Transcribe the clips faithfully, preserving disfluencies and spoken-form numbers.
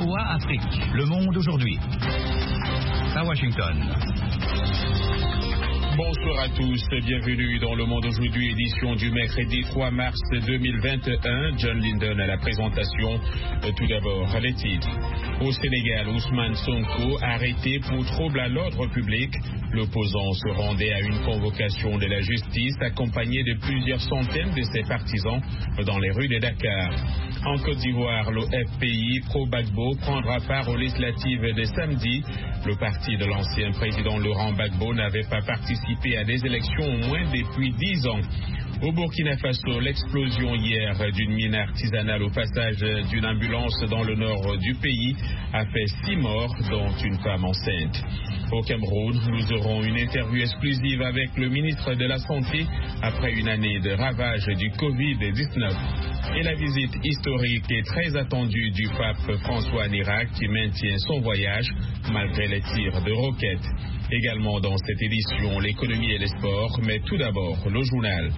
V O A Afrique. Le monde aujourd'hui. À Washington. Bonsoir à tous, bienvenue dans Le Monde aujourd'hui, édition du mercredi trois mars deux mille vingt et un. John Linden à la présentation. Tout d'abord, les titres. Au Sénégal, Ousmane Sonko arrêté pour trouble à l'ordre public. L'opposant se rendait à une convocation de la justice accompagné de plusieurs centaines de ses partisans dans les rues de Dakar. En Côte d'Ivoire, le F P I pro-Gbagbo prendra part aux législatives de samedi. Le parti de l'ancien président Laurent Gbagbo n'avait pas participé à des élections au moins depuis dix ans. Au Burkina Faso, l'explosion hier d'une mine artisanale au passage d'une ambulance dans le nord du pays a fait six morts, dont une femme enceinte. Au Cameroun, nous aurons une interview exclusive avec le ministre de la Santé après une année de ravage du covid dix-neuf. Et la visite historique et très attendue du pape François en Irak qui maintient son voyage malgré les tirs de roquettes. Également dans cette édition, l'économie et les sports, mais tout d'abord le journal.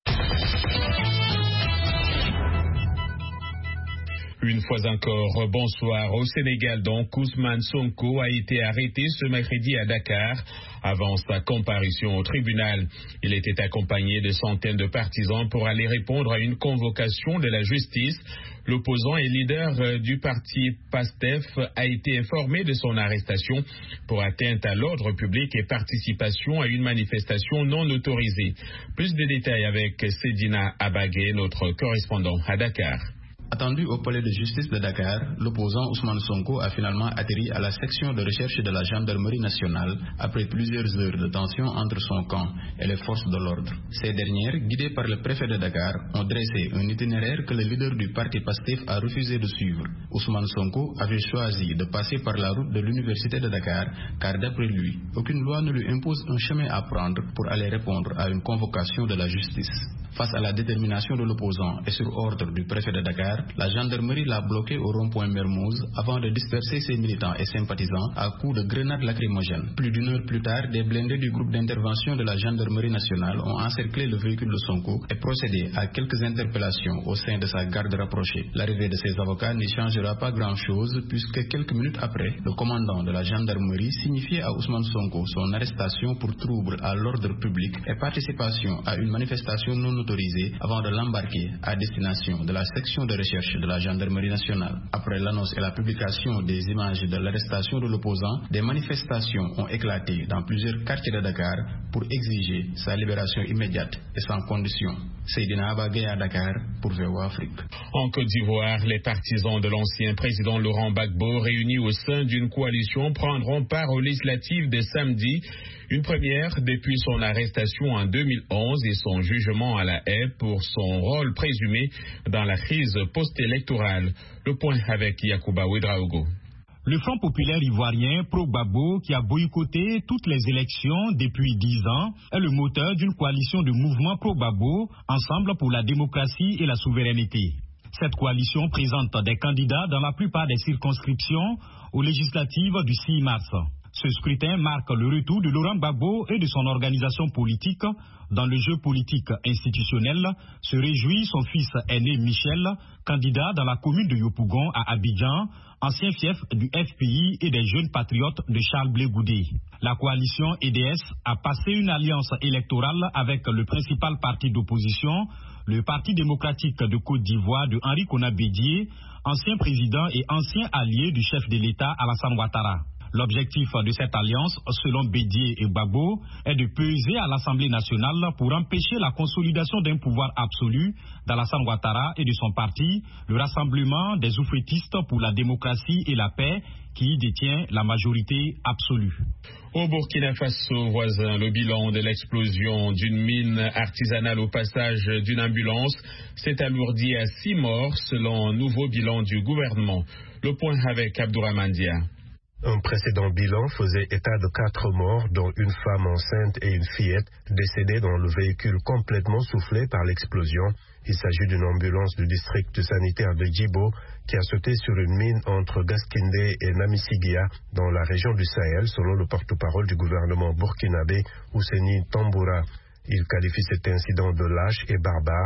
Une fois encore, bonsoir. Au Sénégal, donc, Ousmane Sonko a été arrêté ce mercredi à Dakar avant sa comparution au tribunal. Il était accompagné de centaines de partisans pour aller répondre à une convocation de la justice. L'opposant et leader du parti PASTEF a été informé de son arrestation pour atteinte à l'ordre public et participation à une manifestation non autorisée. Plus de détails avec Sedina Abagé, notre correspondant à Dakar. Attendu au palais de justice de Dakar, l'opposant Ousmane Sonko a finalement atterri à la section de recherche de la gendarmerie nationale après plusieurs heures de tension entre son camp et les forces de l'ordre. Ces dernières, guidées par le préfet de Dakar, ont dressé un itinéraire que le leader du parti PASTEF a refusé de suivre. Ousmane Sonko avait choisi de passer par la route de l'université de Dakar car d'après lui, aucune loi ne lui impose un chemin à prendre pour aller répondre à une convocation de la justice. Face à la détermination de l'opposant et sur ordre du préfet de Dakar, la gendarmerie l'a bloqué au rond-point Mermoz avant de disperser ses militants et sympathisants à coups de grenades lacrymogènes. Plus d'une heure plus tard, des blindés du groupe d'intervention de la gendarmerie nationale ont encerclé le véhicule de Sonko et procédé à quelques interpellations au sein de sa garde rapprochée. L'arrivée de ses avocats n'y changera pas grand-chose puisque quelques minutes après, le commandant de la gendarmerie signifiait à Ousmane Sonko son arrestation pour trouble à l'ordre public et participation à une manifestation non autorisée avant de l'embarquer à destination de la section de recherche de la gendarmerie nationale. Après l'annonce et la publication des images de l'arrestation de l'opposant, des manifestations ont éclaté dans plusieurs quartiers de Dakar pour exiger sa libération immédiate et sans condition. Seydina Abagé à Dakar pour V O A Afrique. En Côte d'Ivoire, les partisans de l'ancien président Laurent Gbagbo réunis au sein d'une coalition prendront part aux législatives de samedi. Une première depuis son arrestation en deux mille onze et son jugement à la haie pour son rôle présumé dans la crise post-électorale. Le point avec Yacouba Ouedraogo. Le Front populaire ivoirien pro-Gbagbo, qui a boycotté toutes les élections depuis dix ans, est le moteur d'une coalition de mouvements pro-Gbagbo, Ensemble pour la démocratie et la souveraineté. Cette coalition présente des candidats dans la plupart des circonscriptions aux législatives du six mars. Ce scrutin marque le retour de Laurent Gbagbo et de son organisation politique dans le jeu politique institutionnel, se réjouit son fils aîné Michel, candidat dans la commune de Yopougon à Abidjan, ancien fief du F P I et des jeunes patriotes de Charles Blé Goudé. La coalition E D S a passé une alliance électorale avec le principal parti d'opposition, le Parti démocratique de Côte d'Ivoire de Henri Konan Bédié, ancien président et ancien allié du chef de l'État Alassane Ouattara. L'objectif de cette alliance, selon Bédié et Gbagbo, est de peser à l'Assemblée nationale pour empêcher la consolidation d'un pouvoir absolu d'Alassane Ouattara et de son parti, le Rassemblement des oufétistes pour la démocratie et la paix, qui y détient la majorité absolue. Au Burkina Faso voisin, le bilan de l'explosion d'une mine artisanale au passage d'une ambulance s'est alourdi à six morts selon un nouveau bilan du gouvernement. Le point avec Abdourahmane Dia. Un précédent bilan faisait état de quatre morts, dont une femme enceinte et une fillette décédées dans le véhicule complètement soufflé par l'explosion. Il s'agit d'une ambulance du district sanitaire de Djibo qui a sauté sur une mine entre Gaskindé et Namisigia dans la région du Sahel, selon le porte-parole du gouvernement burkinabé Ousseini Tamboura. Il qualifie cet incident de lâche et barbare.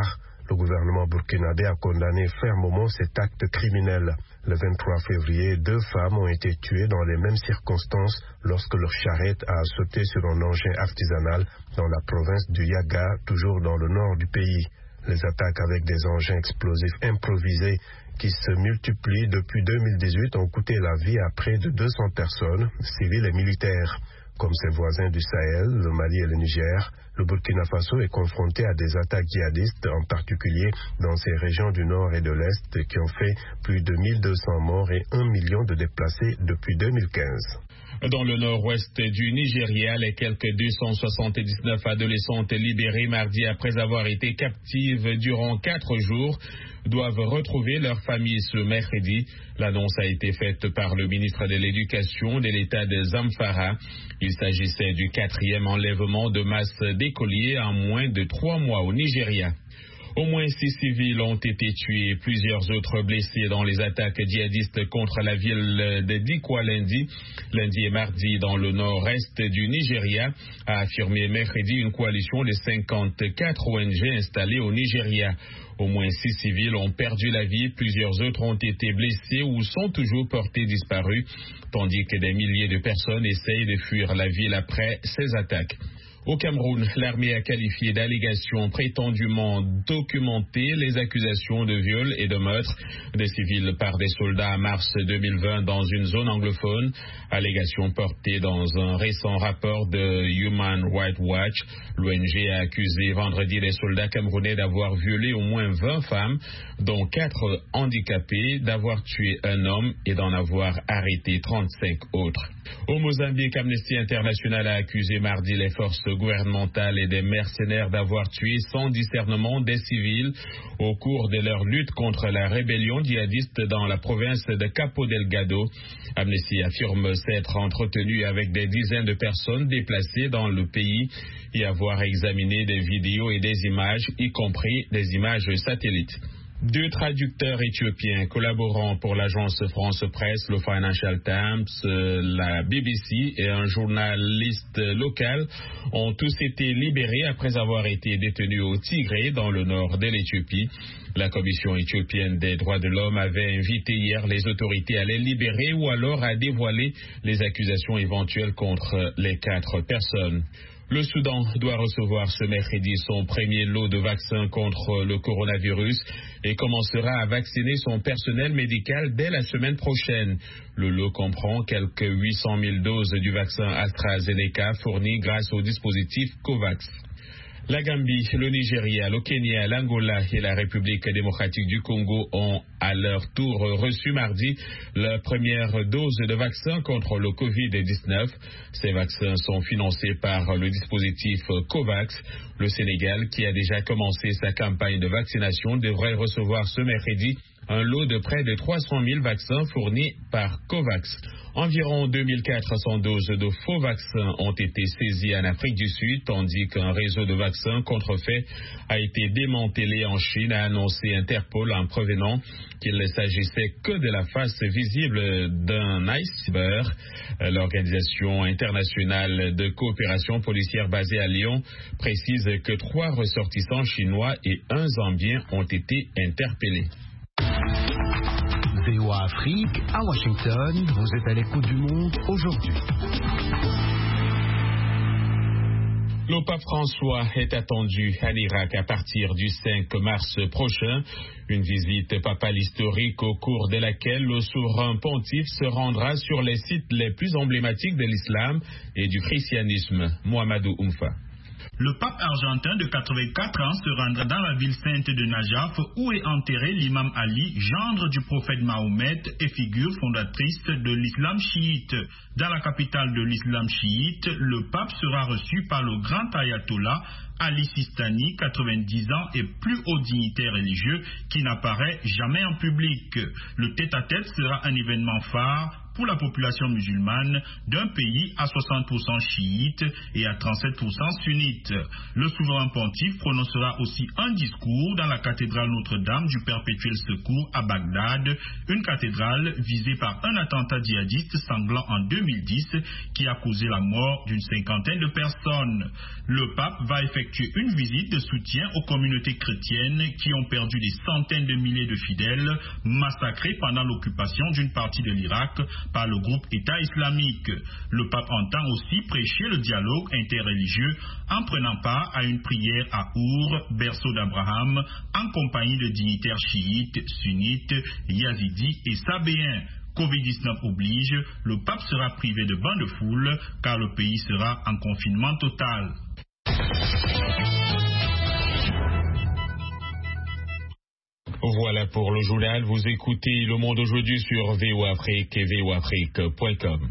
Le gouvernement burkinabé a condamné fermement cet acte criminel. Le vingt-trois février, deux femmes ont été tuées dans les mêmes circonstances lorsque leur charrette a sauté sur un engin artisanal dans la province du Yaga, toujours dans le nord du pays. Les attaques avec des engins explosifs improvisés qui se multiplient depuis deux mille dix-huit ont coûté la vie à près de deux cents personnes, civiles et militaires. Comme ses voisins du Sahel, le Mali et le Niger, le Burkina Faso est confronté à des attaques djihadistes, en particulier dans ces régions du nord et de l'est, qui ont fait plus de mille deux cents morts et un million de déplacés depuis deux mille quinze. Dans le nord-ouest du Nigeria, les quelques deux cent soixante-dix-neuf adolescentes libérées mardi après avoir été captives durant quatre jours doivent retrouver leur famille ce mercredi. L'annonce a été faite par le ministre de l'Éducation de l'État de Zamfara. Il s'agissait du quatrième enlèvement de masse d'écoliers en moins de trois mois au Nigeria. Au moins six civils ont été tués et plusieurs autres blessés dans les attaques djihadistes contre la ville de Dikwa lundi. Lundi et mardi dans le nord-est du Nigeria, a affirmé mercredi une coalition de cinquante-quatre O N G installées au Nigeria. Au moins six civils ont perdu la vie, plusieurs autres ont été blessés ou sont toujours portés disparus, tandis que des milliers de personnes essayent de fuir la ville après ces attaques. Au Cameroun, l'armée a qualifié d'allégations prétendument documentées les accusations de viol et de meurtre des civils par des soldats en mars deux mille vingt dans une zone anglophone. Allégations portées dans un récent rapport de Human Rights Watch. L'O N G a accusé vendredi les soldats camerounais d'avoir violé au moins vingt femmes, dont quatre handicapées, d'avoir tué un homme et d'en avoir arrêté trente-cinq autres. Au Mozambique, Amnesty International a accusé mardi les forces gouvernementales et des mercenaires d'avoir tué sans discernement des civils au cours de leur lutte contre la rébellion djihadiste dans la province de Cabo Delgado. Amnesty affirme s'être entretenu avec des dizaines de personnes déplacées dans le pays et avoir examiné des vidéos et des images, y compris des images satellites. Deux traducteurs éthiopiens collaborant pour l'agence France Presse, le Financial Times, la B B C et un journaliste local ont tous été libérés après avoir été détenus au Tigré dans le nord de l'Éthiopie. La Commission éthiopienne des droits de l'homme avait invité hier les autorités à les libérer ou alors à dévoiler les accusations éventuelles contre les quatre personnes. Le Soudan doit recevoir ce mercredi son premier lot de vaccins contre le coronavirus et commencera à vacciner son personnel médical dès la semaine prochaine. Le lot comprend quelques huit cent mille doses du vaccin AstraZeneca fourni grâce au dispositif COVAX. La Gambie, le Nigeria, le Kenya, l'Angola et la République démocratique du Congo ont à leur tour reçu mardi leur première dose de vaccin contre le covid dix-neuf. Ces vaccins sont financés par le dispositif COVAX. Le Sénégal, qui a déjà commencé sa campagne de vaccination, devrait recevoir ce mercredi un lot de près de trois cent mille vaccins fournis par COVAX. Environ deux mille quatre cents doses de faux vaccins ont été saisies en Afrique du Sud, tandis qu'un réseau de vaccins contrefaits a été démantelé en Chine, a annoncé Interpol en prévenant qu'il ne s'agissait que de la face visible d'un iceberg. L'Organisation internationale de coopération policière basée à Lyon précise que trois ressortissants chinois et un zambien ont été interpellés. V O A Afrique, à Washington, vous êtes à l'écoute du monde aujourd'hui. Le pape François est attendu à l'Irak à partir du cinq mars prochain. Une visite papale historique au cours de laquelle le souverain pontife se rendra sur les sites les plus emblématiques de l'islam et du christianisme. Mohamedou Oumfa. Le pape argentin de quatre-vingt-quatre ans se rendra dans la ville sainte de Najaf où est enterré l'imam Ali, gendre du prophète Mahomet et figure fondatrice de l'islam chiite. Dans la capitale de l'islam chiite, le pape sera reçu par le grand ayatollah Ali Sistani, quatre-vingt-dix ans et plus haut dignitaire religieux qui n'apparaît jamais en public. Le tête-à-tête sera un événement phare pour la population musulmane d'un pays à soixante pour cent chiite et à trente-sept pour cent sunnite. Le souverain pontife prononcera aussi un discours dans la cathédrale Notre-Dame du Perpétuel Secours à Bagdad, une cathédrale visée par un attentat djihadiste sanglant en deux mille dix qui a causé la mort d'une cinquantaine de personnes. Le pape va effectuer une visite de soutien aux communautés chrétiennes qui ont perdu des centaines de milliers de fidèles massacrés pendant l'occupation d'une partie de l'Irak par le groupe État islamique. Le pape entend aussi prêcher le dialogue interreligieux en prenant part à une prière à Our, berceau d'Abraham, en compagnie de dignitaires chiites, sunnites, yazidis et sabéens. covid dix-neuf oblige, le pape sera privé de bains de foule car le pays sera en confinement total. Voilà pour le journal. Vous écoutez Le Monde aujourd'hui sur V O Afrique et V O Afrique point com.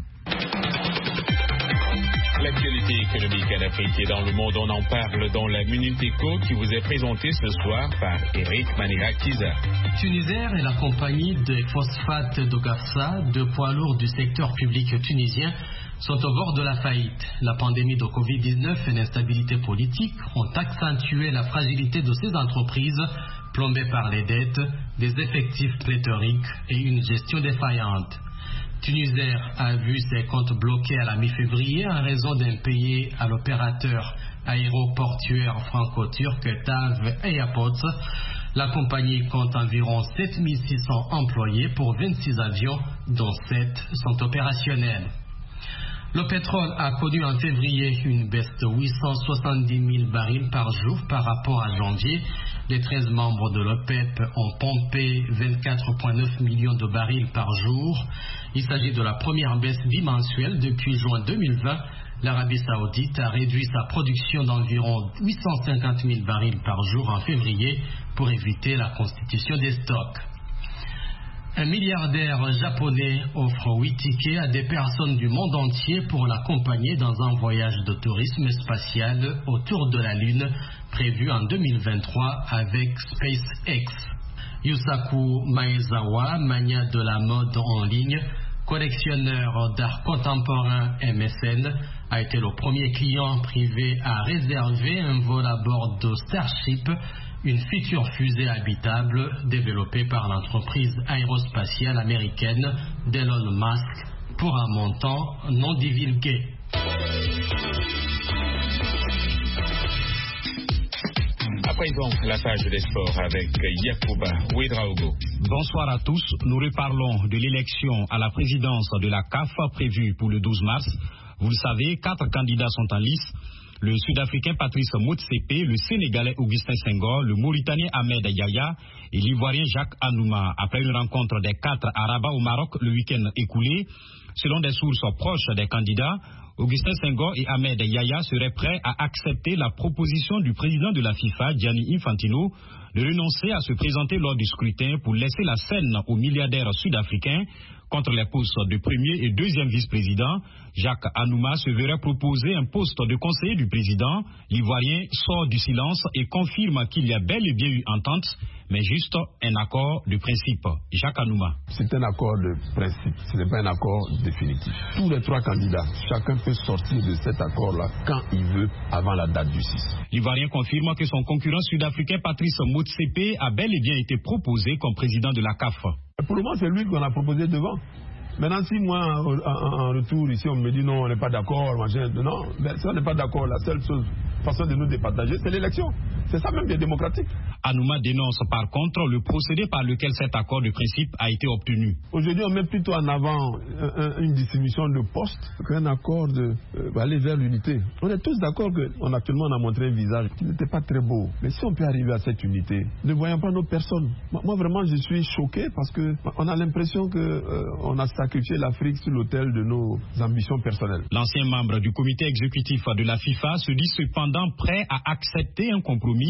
L'actualité économique en Afrique et dans le monde, on en parle dans la Minute Éco qui vous est présentée ce soir par Eric Manirakiza. Tunisair et la compagnie des phosphates d'Ogarsa, deux poids lourds du secteur public tunisien, sont au bord de la faillite. La pandémie de covid dix-neuf et l'instabilité politique ont accentué la fragilité de ces entreprises plombées par les dettes, des effectifs pléthoriques et une gestion défaillante. Tunisair a vu ses comptes bloqués à la mi-février en raison d'impayés à l'opérateur aéroportuaire franco-turc TAV Airports. La compagnie compte environ sept mille six cents employés pour vingt-six avions, dont sept sont opérationnels. Le pétrole a connu en février une baisse de huit cent soixante-dix mille barils par jour par rapport à janvier. Les treize membres de l'OPEP ont pompé vingt-quatre virgule neuf millions de barils par jour. Il s'agit de la première baisse bimensuelle depuis juin deux mille vingt. L'Arabie Saoudite a réduit sa production d'environ huit cent cinquante mille barils par jour en février pour éviter la constitution des stocks. Un milliardaire japonais offre huit tickets à des personnes du monde entier pour l'accompagner dans un voyage de tourisme spatial autour de la Lune prévu en deux mille vingt-trois avec SpaceX. Yusaku Maezawa, mania de la mode en ligne, collectionneur d'art contemporain M S N, a été le premier client privé à réserver un vol à bord de Starship, une future fusée habitable développée par l'entreprise aérospatiale américaine d'Elon Musk pour un montant non divulgué. À présent, la page des sports avec Yacouba Ouedraogo. Bonsoir à tous. Nous reparlons de l'élection à la présidence de la C A F prévue pour le douze mars. Vous le savez, quatre candidats sont en lice. Le Sud-Africain Patrice Motsepe, le Sénégalais Augustin Senghor, le Mauritanien Ahmed Yaya et l'Ivoirien Jacques Anouma. Après une rencontre des quatre à Rabat au Maroc le week-end écoulé, selon des sources proches des candidats, Augustin Senghor et Ahmed Yaya seraient prêts à accepter la proposition du président de la FIFA, Gianni Infantino, de renoncer à se présenter lors du scrutin pour laisser la scène aux milliardaires sud-africains contre les postes de premier et deuxième vice-président. Jacques Anouma se verrait proposer un poste de conseiller du président. L'Ivoirien sort du silence et confirme qu'il y a bel et bien eu entente, mais juste un accord de principe. Jacques Anouma. C'est un accord de principe, ce n'est pas un accord définitif. Tous les trois candidats, chacun peut sortir de cet accord-là quand il veut, avant la date du six. L'Ivoirien confirme que son concurrent sud-africain Patrice Motsepe a bel et bien été proposé comme président de la C A F. Pour le moment, c'est lui qu'on a proposé devant. Maintenant, si moi, en, en, en retour, ici, on me dit non, on n'est pas d'accord, machin, non, mais si on n'est pas d'accord, la seule chose, façon de nous départager, c'est l'élection. C'est ça même qui est démocratique. Anouma dénonce par contre le procédé par lequel cet accord de principe a été obtenu. Aujourd'hui, on met plutôt en avant un, un, une distribution de postes qu'un accord de euh, aller vers l'unité. On est tous d'accord qu'on actuellement on a montré un visage qui n'était pas très beau. Mais si on peut arriver à cette unité, ne voyant pas nos personnes. Moi, moi vraiment, je suis choqué parce que on a l'impression que euh, on a sacrifié l'Afrique sur l'autel de nos ambitions personnelles. L'ancien membre du comité exécutif de la FIFA se dit cependant prêt à accepter un compromis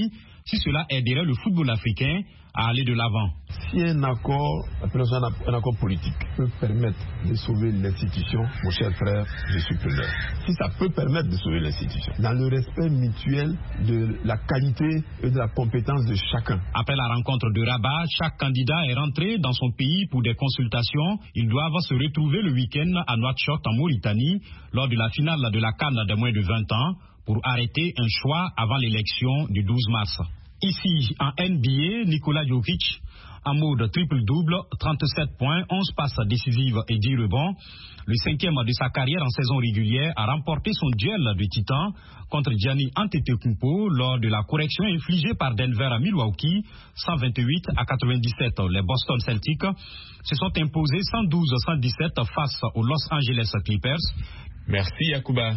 si cela aiderait le football africain à aller de l'avant. Si un accord, un accord politique peut permettre de sauver l'institution, mon cher frère, je suis preneur. Si ça peut permettre de sauver l'institution, dans le respect mutuel de la qualité et de la compétence de chacun. Après la rencontre de Rabat, chaque candidat est rentré dans son pays pour des consultations. Ils doivent se retrouver le week-end à Nouakchott en Mauritanie lors de la finale de la CAN de moins de vingt ans pour arrêter un choix avant l'élection du douze mars. Ici, en N B A, Nikola Jokic, en mode triple-double, trente-sept points, onze passes décisives et dix rebonds. Le cinquième de sa carrière en saison régulière a remporté son duel de titan contre Giannis Antetokounmpo lors de la correction infligée par Denver à Milwaukee, cent vingt-huit à quatre-vingt-dix-sept. Les Boston Celtics se sont imposés cent douze à cent dix-sept face aux Los Angeles Clippers. Merci Yacouba.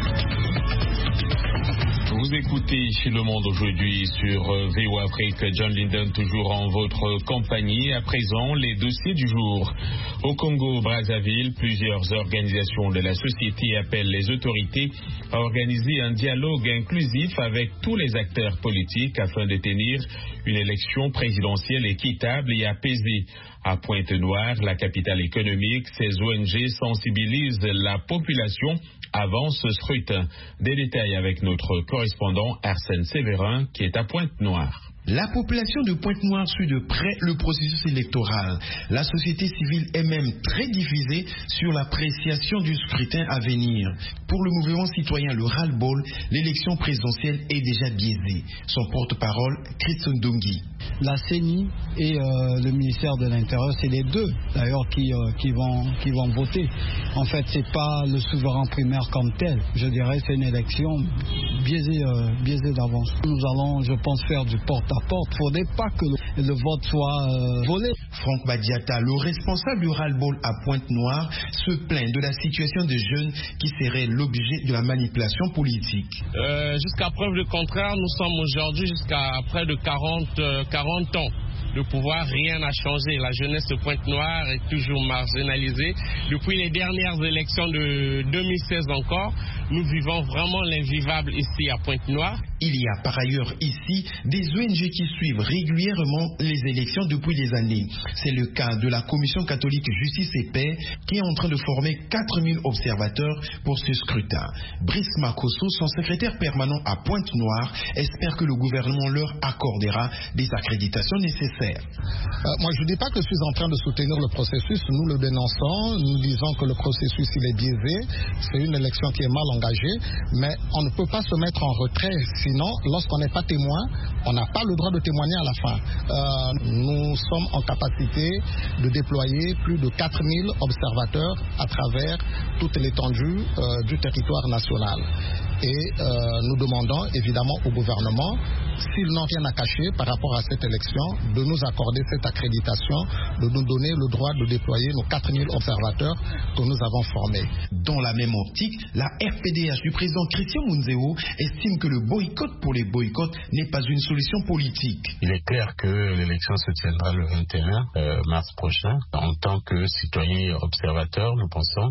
Vous écoutez chez Le Monde aujourd'hui sur V O Afrique. John Linden toujours en votre compagnie. À présent, les dossiers du jour. Au Congo-Brazzaville, plusieurs organisations de la société appellent les autorités à organiser un dialogue inclusif avec tous les acteurs politiques afin de tenir une élection présidentielle équitable et apaisée. À Pointe-Noire, la capitale économique, ces O N G sensibilisent la population avant ce scrutin. Des détails avec notre correspondant Arsène Sévérin qui est à Pointe-Noire. La population de Pointe-Noire suit de près le processus électoral. La société civile est même très divisée sur l'appréciation du scrutin à venir. Pour le mouvement citoyen Le Ras-le-Bol, l'élection présidentielle est déjà biaisée. Son porte-parole, Christian Ndongi. La C E N I et euh, le ministère de l'Intérieur, c'est les deux d'ailleurs qui, euh, qui, vont, qui vont voter. En fait, c'est pas le souverain primaire comme tel. Je dirais c'est une élection biaisée, euh, biaisée d'avance. Nous allons, je pense, faire du porte-à-porte. Il ne faudrait pas que le, le vote soit euh, volé. Franck Badiata, le responsable du Ras-le-Bol à Pointe-Noire, se plaint de la situation des jeunes qui seraient l'objet de la manipulation politique. Euh, jusqu'à preuve du contraire, nous sommes aujourd'hui jusqu'à près de quarante, euh, quarante ans. Le pouvoir, rien n'a changé. La jeunesse de Pointe-Noire est toujours marginalisée. Depuis les dernières élections de deux mille seize encore, nous vivons vraiment l'invivable ici à Pointe-Noire. Il y a par ailleurs ici des O N G qui suivent régulièrement les élections depuis des années. C'est le cas de la Commission catholique Justice et Paix qui est en train de former quatre mille observateurs pour ce scrutin. Brice Makosso, son secrétaire permanent à Pointe-Noire, espère que le gouvernement leur accordera des accréditations nécessaires. Euh, moi, je ne dis pas que je suis en train de soutenir le processus. Nous le dénonçons. Nous disons que le processus, il est biaisé. C'est une élection qui est mal engagée. Mais on ne peut pas se mettre en retrait. Sinon, lorsqu'on n'est pas témoin, on n'a pas le droit de témoigner à la fin. Euh, nous sommes en capacité de déployer plus de quatre mille observateurs à travers toute l'étendue euh, du territoire national. Et euh, nous demandons évidemment au gouvernement, s'ils n'ont rien à cacher par rapport à cette élection, de nous accorder cette accréditation, de nous donner le droit de déployer nos quatre mille observateurs que nous avons formés. Dans la même optique, la R P D H du président Christian Mounzeo estime que le boycott pour les boycotts n'est pas une solution politique. Il est clair que l'élection se tiendra le vingt et un mars prochain. En tant que citoyens observateurs, nous pensons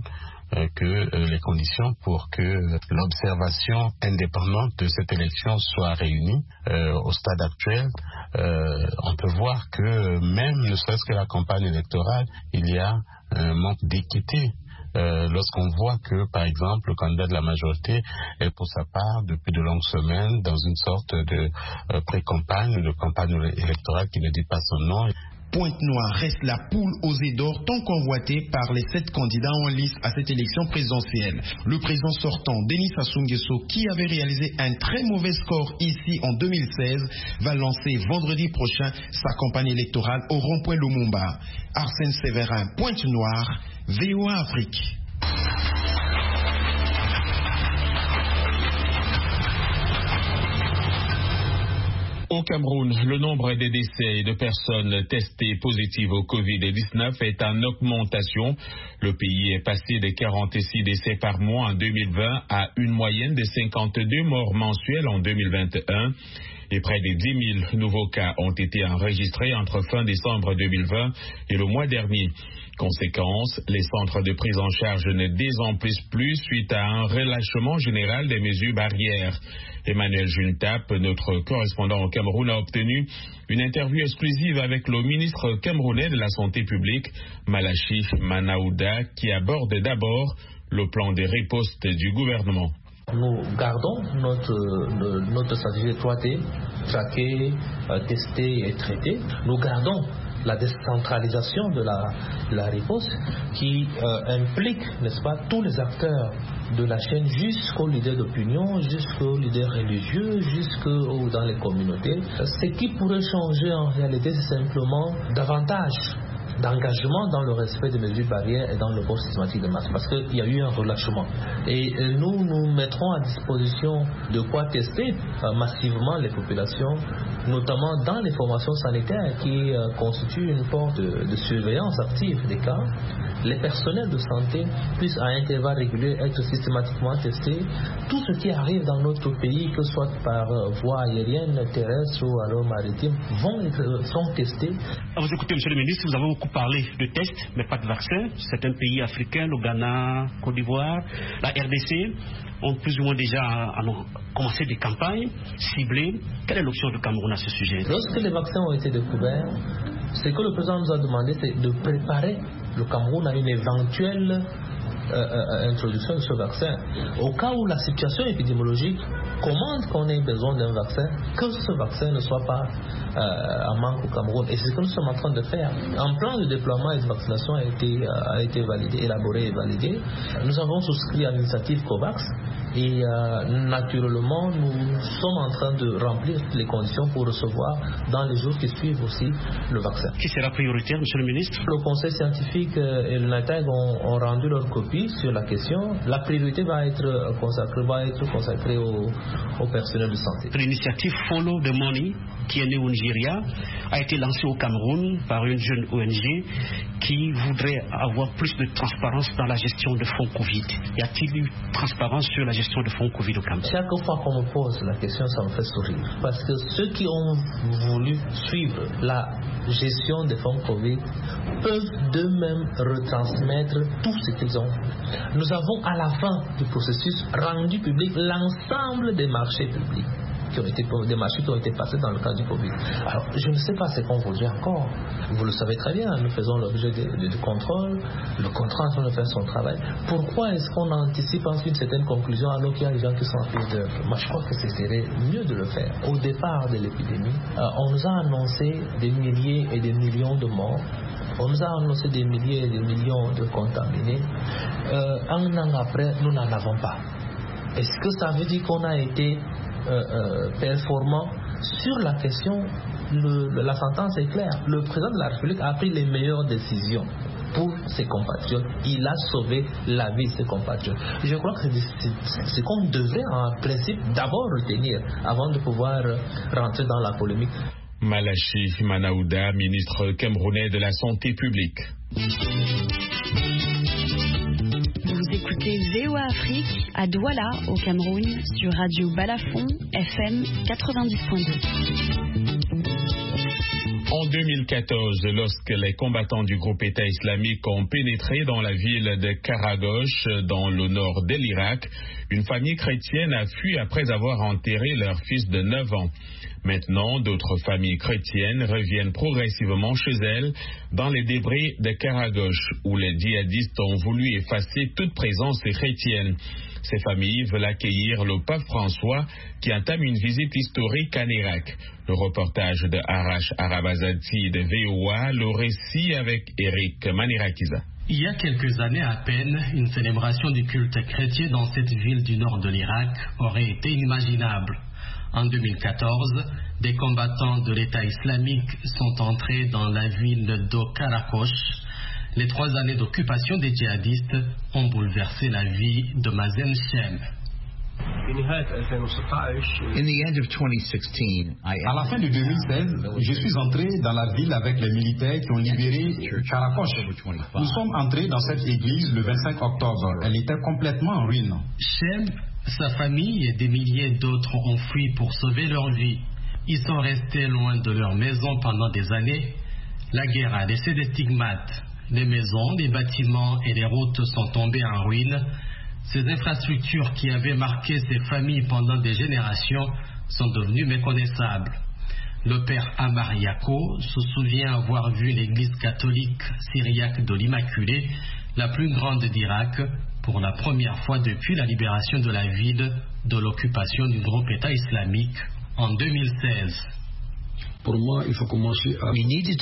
que les conditions pour que l'observation indépendante de cette élection soit réunie. Euh, au stade actuel, euh, on peut voir que même ne serait-ce que la campagne électorale, il y a un manque d'équité. Euh, lorsqu'on voit que, par exemple, le candidat de la majorité est pour sa part, depuis de longues semaines, dans une sorte de euh, pré-campagne ou de campagne électorale qui ne dit pas son nom. Pointe-Noire reste la poule aux œufs d'or tant convoitée par les sept candidats en lice à cette élection présidentielle. Le président sortant, Denis Sassou Nguesso, qui avait réalisé un très mauvais score ici en deux mille seize, va lancer vendredi prochain sa campagne électorale au rond-point Lumumba. Arsène Sévérin, Pointe-Noire, V O A Afrique. Au Cameroun, le nombre des décès et de personnes testées positives au covid dix-neuf est en augmentation. Le pays est passé de quarante-six décès par mois en deux mille vingt à une moyenne de cinquante-deux morts mensuelles en deux mille vingt et un. et près de dix mille nouveaux cas ont été enregistrés entre fin décembre deux mille vingt et le mois dernier. Conséquence, les centres de prise en charge ne désemplissent plus suite à un relâchement général des mesures barrières. Emmanuel Juntap, notre correspondant au Cameroun, a obtenu une interview exclusive avec le ministre camerounais de la Santé publique, Malachi Manaouda, qui aborde d'abord le plan de riposte du gouvernement. Nous gardons notre, notre stratégie de trois T, traquer, tester et traiter. Nous gardons la décentralisation de la, de la riposte qui euh, implique, n'est-ce pas, tous les acteurs de la chaîne jusqu'aux leaders d'opinion, jusqu'aux leaders religieux, jusqu'aux dans les communautés. Ce qui pourrait changer en réalité, c'est simplement davantage d'engagement dans le respect des mesures barrières et dans le port systématique des masques, parce qu'il y a eu un relâchement. Et nous, nous mettrons à disposition de quoi tester euh, massivement les populations, notamment dans les formations sanitaires qui euh, constituent une porte de, de surveillance active des cas. Les personnels de santé puissent à intervalles réguliers être systématiquement testés. Tout ce qui arrive dans notre pays, que ce soit par euh, voie aérienne, terrestre ou alors maritime, vont être, euh, sont testés. À vous écouter, Monsieur le Ministre, vous avez beaucoup parlé de tests, mais pas de vaccins. Certains pays africains, le Ghana, Côte d'Ivoire, la R D C, ont plus ou moins déjà commencé des campagnes ciblées. Quelle est l'option du Cameroun à ce sujet? Lorsque les vaccins ont été découverts, ce que le président nous a demandé, c'est de préparer le Cameroun à une éventuelle euh, euh, introduction de ce vaccin. Au cas où la situation épidémiologique commande qu'on ait besoin d'un vaccin, que ce vaccin ne soit pas euh, en manque au Cameroun. Et c'est ce que nous sommes en train de faire. Un plan de déploiement et de vaccination a été, euh, a été validé, élaboré et validé. Nous avons souscrit à l'initiative COVAX et euh, naturellement nous sommes en train de remplir les conditions pour recevoir dans les jours qui suivent aussi le vaccin. Qui sera prioritaire, Monsieur le Ministre? Le Conseil scientifique et le NATAG ont, ont rendu leur copie sur la question. La priorité va être consacrée, va être consacrée au, au personnel de santé. L'initiative Follow the Money, qui est née au Nigeria, a été lancée au Cameroun par une jeune O N G qui voudrait avoir plus de transparence dans la gestion de fonds Covid. Y a-t-il eu transparence sur la gestion de fonds Covid au Cameroun? Chaque fois qu'on me pose la question, ça me fait sourire. Parce que ceux qui ont voulu suivre la gestion des fonds Covid peuvent d'eux-mêmes retransmettre tout ce qu'ils ont. Nous avons à la fin du processus rendu public l'ensemble des marchés publics. Qui ont été, des marchés qui ont été passés dans le cadre du Covid. Alors, je ne sais pas ce qu'on voudrait encore. Vous le savez très bien, nous faisons l'objet de, de, de contrôle, le contrôle est en train de faire son travail. Pourquoi est-ce qu'on anticipe ensuite une certaine conclusion alors qu'il y a des gens qui sont en prise d'œuvre? Moi, je crois que ce serait mieux de le faire. Au départ de l'épidémie, euh, on nous a annoncé des milliers et des millions de morts. On nous a annoncé des milliers et des millions de contaminés. Euh, un an après, nous n'en avons pas. Est-ce que ça veut dire qu'on a été Euh, euh, performant sur la question? le, La sentence est claire. Le président de la République a pris les meilleures décisions pour ses compatriotes. Il a sauvé la vie de ses compatriotes. Je crois que c'est ce qu'on devrait en principe d'abord retenir avant de pouvoir rentrer dans la polémique. Malachi Manaouda, ministre camerounais de la Santé publique. Vous écoutez V O A Afrique à Douala, au Cameroun, sur Radio Balafon, F M quatre-vingt-dix point deux. En deux mille quatorze, lorsque les combattants du groupe État islamique ont pénétré dans la ville de Karagosh, dans le nord de l'Irak, une famille chrétienne a fui après avoir enterré leur fils de neuf ans. Maintenant, d'autres familles chrétiennes reviennent progressivement chez elles dans les débris de Karagosh, où les djihadistes ont voulu effacer toute présence chrétienne. Ces familles veulent accueillir le pape François qui entame une visite historique en Irak. Le reportage de Arash Arabazati de V O A, le récit avec Eric Manirakiza. Il y a quelques années à peine, une célébration du culte chrétien dans cette ville du nord de l'Irak aurait été inimaginable. En deux mille quatorze, des combattants de l'État islamique sont entrés dans la ville de Karakosh. Les trois années d'occupation des djihadistes ont bouleversé la vie de Mazen Shem. À la fin de deux mille seize, je suis entré dans la ville avec les militaires qui ont libéré Karakosh. Nous sommes entrés dans cette église le vingt-cinq octobre. Elle était complètement en ruine. Shem, sa famille et des milliers d'autres ont fui pour sauver leur vie. Ils sont restés loin de leur maison pendant des années. La guerre a laissé des stigmates. Les maisons, les bâtiments et les routes sont tombés en ruine. Ces infrastructures qui avaient marqué ces familles pendant des générations sont devenues méconnaissables. Le père Amar Yako se souvient avoir vu l'église catholique syriaque de l'Immaculée, la plus grande d'Irak, pour la première fois depuis la libération de la ville de l'occupation du groupe État islamique en deux mille seize. Pour moi, il faut commencer à...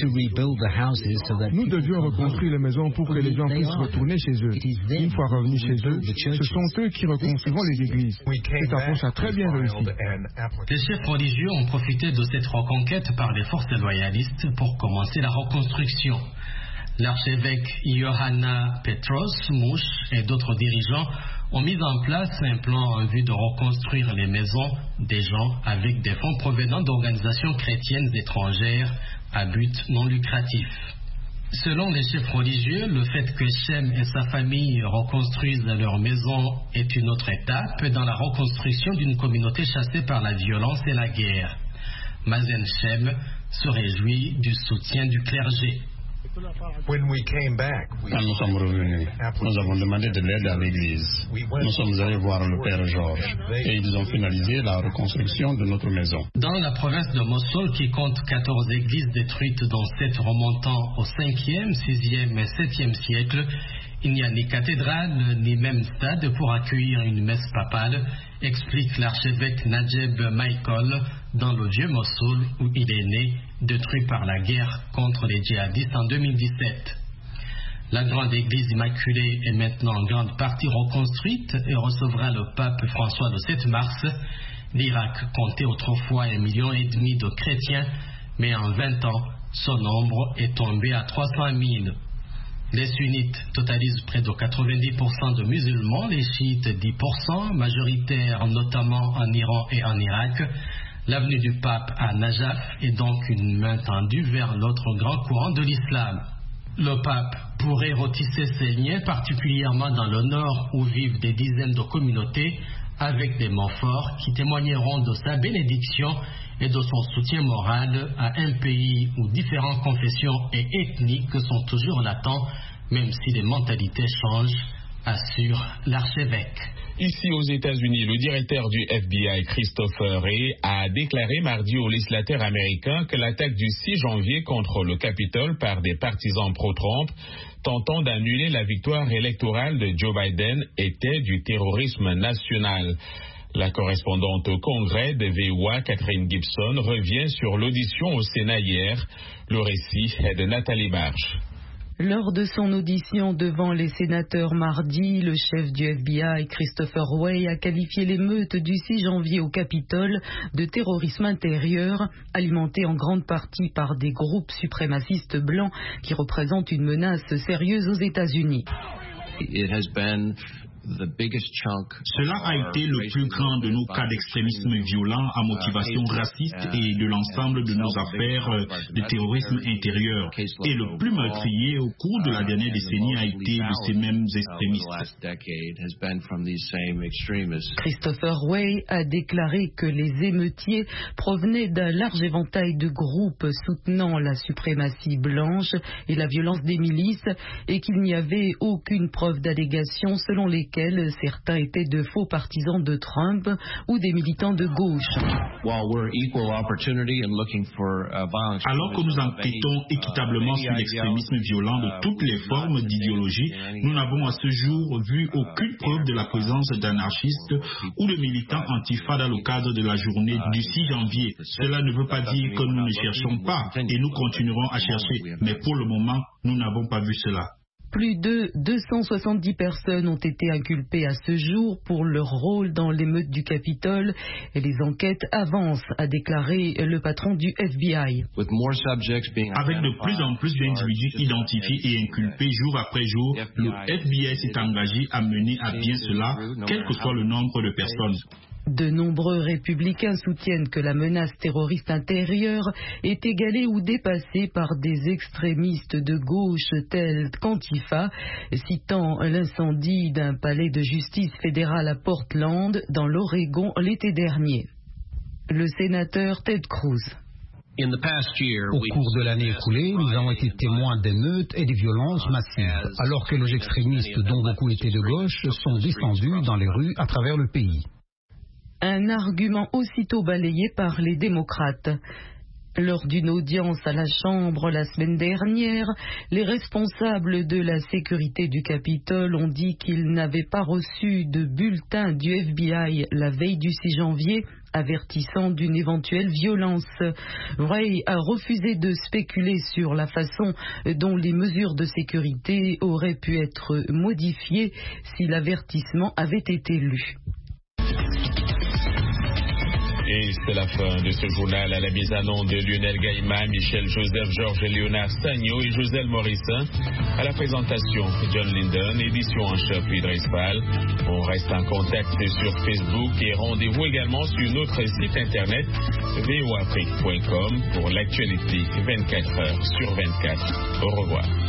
Nous devions reconstruire les maisons pour que les gens puissent retourner chez eux. Une fois revenus chez eux, ce sont eux qui reconstruiront les églises. Cette approche a très bien réussi. Les chefs religieux ont profité de cette reconquête par les forces loyalistes pour commencer la reconstruction. L'archevêque Johanna Petros Mouche et d'autres dirigeants ont mis en place un plan en vue de reconstruire les maisons des gens avec des fonds provenant d'organisations chrétiennes étrangères à but non lucratif. Selon les chefs religieux, le fait que Shem et sa famille reconstruisent leur maison est une autre étape dans la reconstruction d'une communauté chassée par la violence et la guerre. Mazen Shem se réjouit du soutien du clergé. Quand nous sommes revenus, nous avons demandé de l'aide à l'église. Nous sommes allés voir le père Georges et ils ont finalisé la reconstruction de notre maison. Dans la province de Mossoul, qui compte quatorze églises détruites, dont sept remontant au cinquième, sixième et septième siècle, il n'y a ni cathédrale ni même stade pour accueillir une messe papale, explique l'archevêque Najeb Michael dans le vieux Mossoul où il est né, détruit par la guerre contre les djihadistes en deux mille dix-sept. La grande église immaculée est maintenant en grande partie reconstruite et recevra le pape François le sept mars. L'Irak comptait autrefois un million et demi de chrétiens, mais en vingt ans, son nombre est tombé à trois cent mille. Les sunnites totalisent près de quatre-vingt-dix pour cent de musulmans, les chiites dix pour cent, majoritaires notamment en Iran et en Irak. L'avenue du pape à Najaf est donc une main tendue vers l'autre grand courant de l'islam. Le pape pourrait retisser ses liens, particulièrement dans le nord où vivent des dizaines de communautés, avec des mots forts qui témoigneront de sa bénédiction et de son soutien moral à un pays où différentes confessions et ethniques sont toujours latents, même si les mentalités changent, assure l'archevêque. Ici aux États-Unis, le directeur du F B I, Christopher Wray, a déclaré mardi aux législateurs américains que l'attaque du six janvier contre le Capitole par des partisans pro-Trump tentant d'annuler la victoire électorale de Joe Biden était du terrorisme national. La correspondante au Congrès de V O A, Catherine Gibson, revient sur l'audition au Sénat hier. Le récit est de Nathalie Marche. Lors de son audition devant les sénateurs mardi, le chef du F B I, Christopher Wray, a qualifié l'émeute du six janvier au Capitole de terrorisme intérieur, alimenté en grande partie par des groupes suprémacistes blancs qui représentent une menace sérieuse aux États-Unis. Cela a été le plus grand de nos cas d'extrémisme violent à motivation raciste et de l'ensemble de nos affaires de terrorisme intérieur. Et le plus meurtrier au cours de la dernière décennie a été de ces mêmes extrémistes. Christopher Wray a déclaré que les émeutiers provenaient d'un large éventail de groupes soutenant la suprématie blanche et la violence des milices et qu'il n'y avait aucune preuve d'allégation selon lesquelles certains étaient de faux partisans de Trump ou des militants de gauche. Alors que nous enquêtons équitablement sur l'extrémisme violent de toutes les formes d'idéologie, nous n'avons à ce jour vu aucune preuve de la présence d'anarchistes ou de militants antifa dans le cadre de la journée du six janvier. Cela ne veut pas dire que nous ne cherchons pas et nous continuerons à chercher, mais pour le moment, nous n'avons pas vu cela. Plus de deux cent soixante-dix personnes ont été inculpées à ce jour pour leur rôle dans l'émeute du Capitole et les enquêtes avancent, a déclaré le patron du F B I. Avec de plus en plus d'individus identifiés et inculpés jour après jour, le F B I s'est engagé à mener à bien cela, quel que soit le nombre de personnes. De nombreux républicains soutiennent que la menace terroriste intérieure est égalée ou dépassée par des extrémistes de gauche tels qu'Antifa, citant l'incendie d'un palais de justice fédéral à Portland, dans l'Oregon, l'été dernier. Le sénateur Ted Cruz. Au cours de l'année écoulée, nous avons été témoins d'émeutes et de violences massives, alors que les extrémistes, dont beaucoup étaient de gauche, sont descendus dans les rues à travers le pays. Un argument aussitôt balayé par les démocrates. Lors d'une audience à la Chambre la semaine dernière, les responsables de la sécurité du Capitole ont dit qu'ils n'avaient pas reçu de bulletin du F B I la veille du six janvier, avertissant d'une éventuelle violence. Wray a refusé de spéculer sur la façon dont les mesures de sécurité auraient pu être modifiées si l'avertissement avait été lu. Et c'est la fin de ce journal. À la mise en onde de Lionel Gaïma, Michel Joseph, Georges Léonard Stagno et Joselle Morissin. À la présentation, John Linden, édition en chef Idriss Fall. On reste en contact sur Facebook et rendez-vous également sur notre site internet v o afrique point com pour l'actualité vingt-quatre heures sur vingt-quatre. Au revoir.